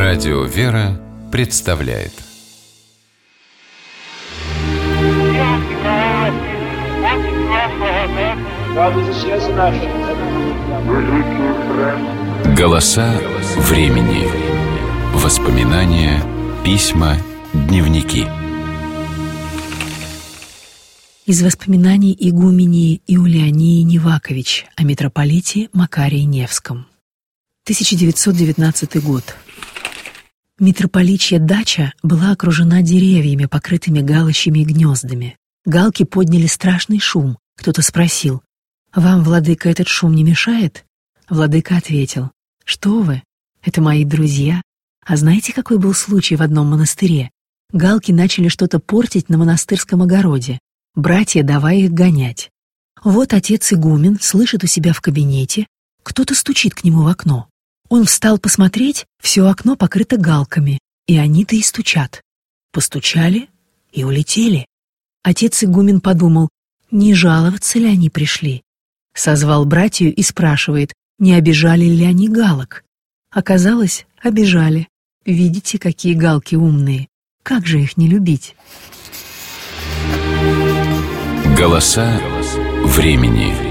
Радио «Вера» представляет. Голоса времени. Воспоминания, письма, дневники. Из воспоминаний игумении Иулиании Невакович о митрополите Макарии Невском. 1919 год. Митрополичья дача была окружена деревьями, покрытыми галочьими гнездами. Галки подняли страшный шум. Кто-то спросил: «Вам, владыка, этот шум не мешает?» Владыка ответил: «Что вы? Это мои друзья. А знаете, какой был случай в одном монастыре? Галки начали что-то портить на монастырском огороде. Братья, давай их гонять. Вот отец игумен слышит у себя в кабинете, кто-то стучит к нему в окно. Он встал посмотреть, все окно покрыто галками, и они-то и стучат. Постучали и улетели. Отец игумен подумал, не жаловаться ли они пришли. Созвал братью и спрашивает, не обижали ли они галок. Оказалось, обижали. Видите, какие галки умные. Как же их не любить? Голоса времени.